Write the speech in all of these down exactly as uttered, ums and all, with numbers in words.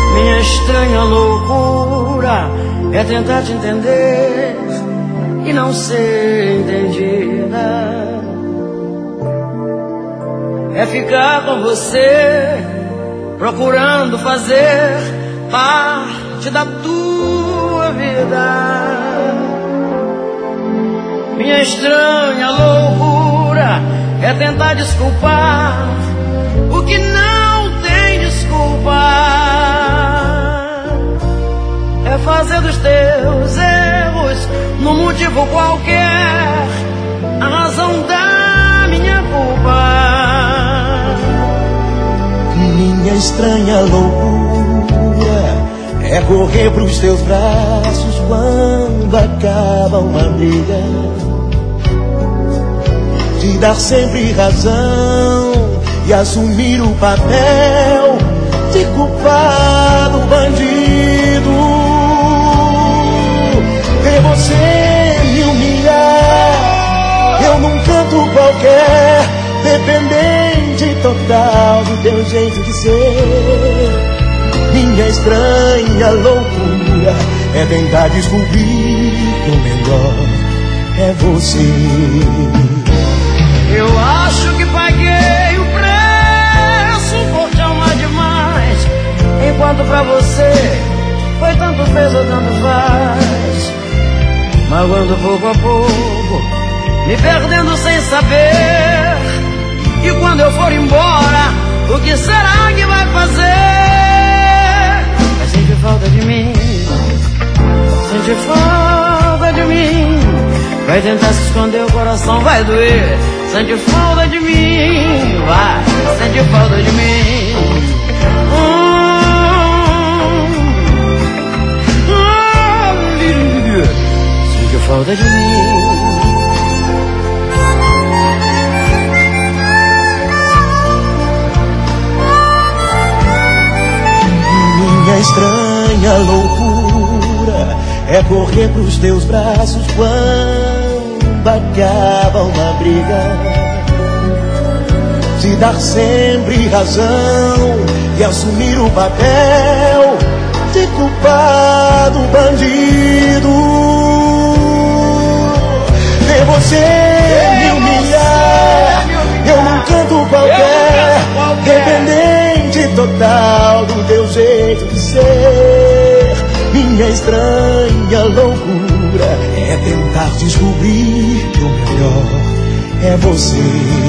Minha estranha loucura é tentar te entender e não ser entendida. É ficar com você, procurando fazer parte da tua vida. Minha estranha loucura é tentar desculpar o que não tem desculpa. É fazer dos teus erros num motivo qualquer a razão da minha culpa. Minha estranha loucura é correr pros teus braços quando acaba uma briga, te dar sempre razão e assumir o papel de culpado bandido. Ver você me humilhar, eu num canto qualquer, dependente total do teu jeito de ser. Minha estranha loucura é tentar descobrir que o melhor é você. Eu acho que paguei o preço por te amar demais, enquanto pra você foi tanto peso, tanto faz. Magoando pouco a pouco, me perdendo sem saber. E quando eu for embora, o que será que vai fazer? Vai sentir falta de mim, sentir falta de mim. Vai tentar se esconder, o coração vai doer. Sente falta de mim, vai, sente falta de mim. Sente falta de mim. Minha estranha loucura é correr pros teus braços quando acaba uma briga, te dar sempre razão e assumir o papel de culpado bandido. Ver você me humilhar, eu num canto qualquer, dependente total do teu jeito de ser. Minha estranha loucura é tentar descobrir que o melhor é você.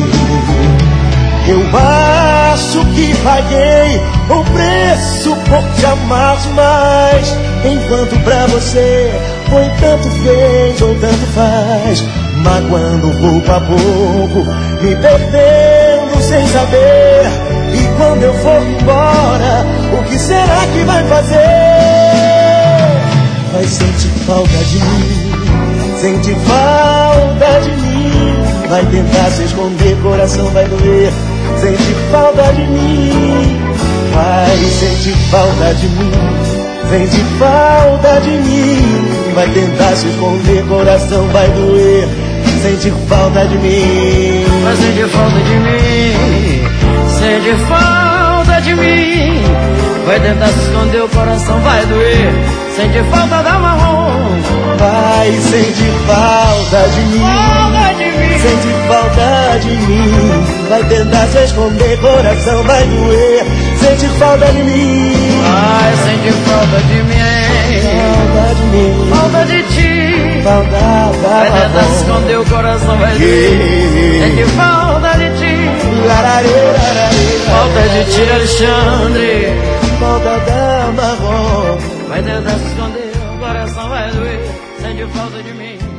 Eu acho que paguei o preço por te amar demais, enquanto pra você foi tanto fez ou tanto faz. Magoando pouco a pouco, me perdendo sem saber. E quando eu for embora, o que será que vai fazer? Vai sentir falta de mim, sentir falta de mim. Vai tentar se esconder, coração vai doer. Sentir falta de mim, vai sentir falta de mim. Sentir falta de mim, vai tentar se esconder, coração vai doer. Sentir falta de mim, vai sentir falta de mim. Sentir falta de mim, vai tentar se esconder, o coração vai doer. Sentir falta da marrom, vai sentir falta de mim. Falta de mim, sentir falta de mim. Vai tentar se esconder, coração vai doer. Sentir falta de mim, vai sentir falta de mim. Falta de mim, falta de ti. Falta da vai tentar se esconder, o coração vai doer. Sentir falta de ti. Falta de ti, Alexandre. Falta da marrom, vai tentar se esconder, o coração vai doer. Sente falta de mim.